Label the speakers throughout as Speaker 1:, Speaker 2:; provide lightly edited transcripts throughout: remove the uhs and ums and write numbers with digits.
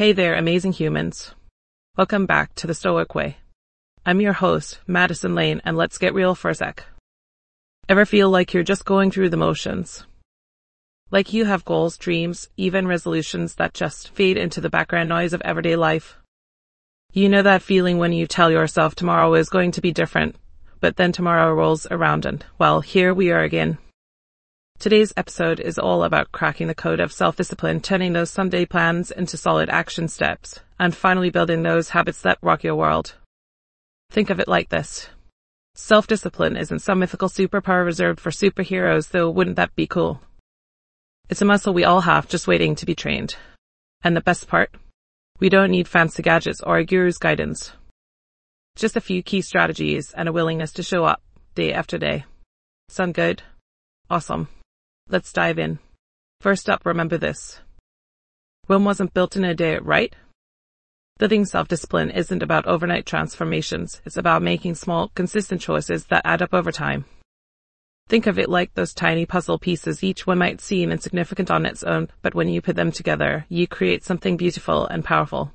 Speaker 1: Hey there, amazing humans. Welcome back to The Stoic Way. I'm your host, Madison Lane, and let's get real for a sec. Ever feel like you're just going through the motions? Like you have goals, dreams, even resolutions that just fade into the background noise of everyday life? You know that feeling when you tell yourself tomorrow is going to be different, but then tomorrow rolls around and, well, here we are again. Today's episode is all about cracking the code of self-discipline, turning those Sunday plans into solid action steps, and finally building those habits that rock your world. Think of it like this. Self-discipline isn't some mythical superpower reserved for superheroes, though wouldn't that be cool? It's a muscle we all have, just waiting to be trained. And the best part? We don't need fancy gadgets or a guru's guidance. Just a few key strategies and a willingness to show up, day after day. Sound good? Awesome. Let's dive in. First up, remember this. Rome wasn't built in a day, right? Building self-discipline isn't about overnight transformations. It's about making small, consistent choices that add up over time. Think of it like those tiny puzzle pieces. Each one might seem insignificant on its own, but when you put them together, you create something beautiful and powerful.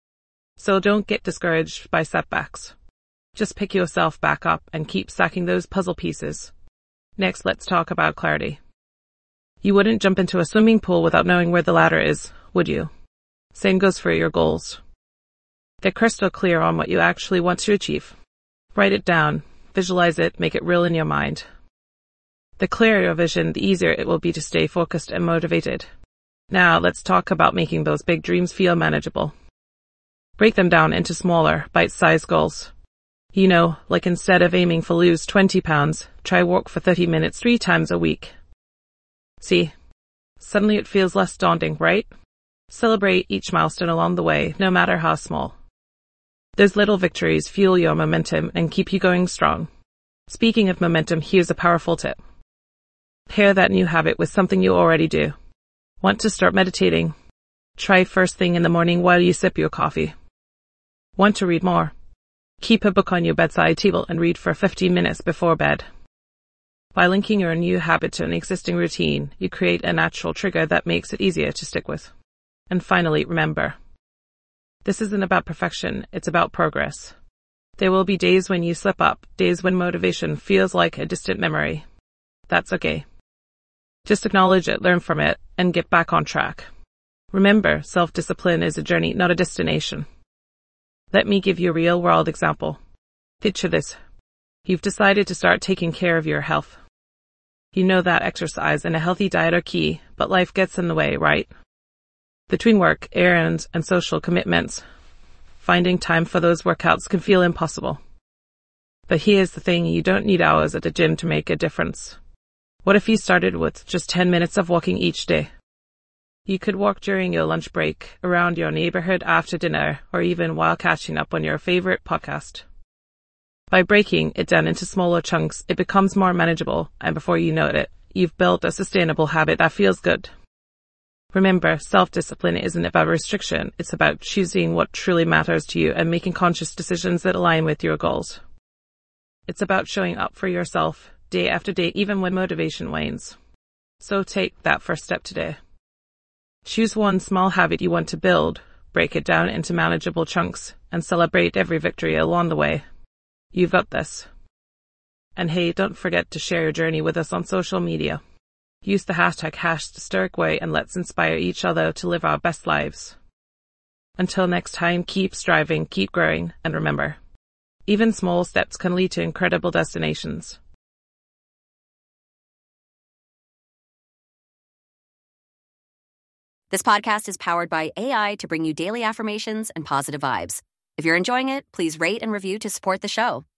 Speaker 1: So don't get discouraged by setbacks. Just pick yourself back up and keep stacking those puzzle pieces. Next, let's talk about clarity. You wouldn't jump into a swimming pool without knowing where the ladder is, would you? Same goes for your goals. Get crystal clear on what you actually want to achieve. Write it down, visualize it, make it real in your mind. The clearer your vision, the easier it will be to stay focused and motivated. Now, let's talk about making those big dreams feel manageable. Break them down into smaller, bite-sized goals. You know, like instead of aiming for lose 20 pounds, try walk for 30 minutes 3 times a week. See, suddenly it feels less daunting, right? Celebrate each milestone along the way, no matter how small. Those little victories fuel your momentum and keep you going strong. Speaking of momentum, here's a powerful tip. Pair that new habit with something you already do. Want to start meditating? Try first thing in the morning while you sip your coffee. Want to read more? Keep a book on your bedside table and read for 15 minutes before bed. By linking your new habit to an existing routine, you create a natural trigger that makes it easier to stick with. And finally, remember, this isn't about perfection, it's about progress. There will be days when you slip up, days when motivation feels like a distant memory. That's okay. Just acknowledge it, learn from it, and get back on track. Remember, self-discipline is a journey, not a destination. Let me give you a real-world example. Picture this. You've decided to start taking care of your health. You know that exercise and a healthy diet are key, but life gets in the way, right? Between work, errands, and social commitments, finding time for those workouts can feel impossible. But here's the thing, you don't need hours at the gym to make a difference. What if you started with just 10 minutes of walking each day? You could walk during your lunch break, around your neighborhood after dinner, or even while catching up on your favorite podcast. By breaking it down into smaller chunks, it becomes more manageable, and before you know it, you've built a sustainable habit that feels good. Remember, self-discipline isn't about restriction, it's about choosing what truly matters to you and making conscious decisions that align with your goals. It's about showing up for yourself, day after day, even when motivation wanes. So take that first step today. Choose one small habit you want to build, break it down into manageable chunks, and celebrate every victory along the way. You've got this. And hey, don't forget to share your journey with us on social media. Use the hashtag #TheStoicWay and let's inspire each other to live our best lives. Until next time, keep striving, keep growing, and remember, even small steps can lead to incredible destinations.
Speaker 2: This podcast is powered by AI to bring you daily affirmations and positive vibes. If you're enjoying it, please rate and review to support the show.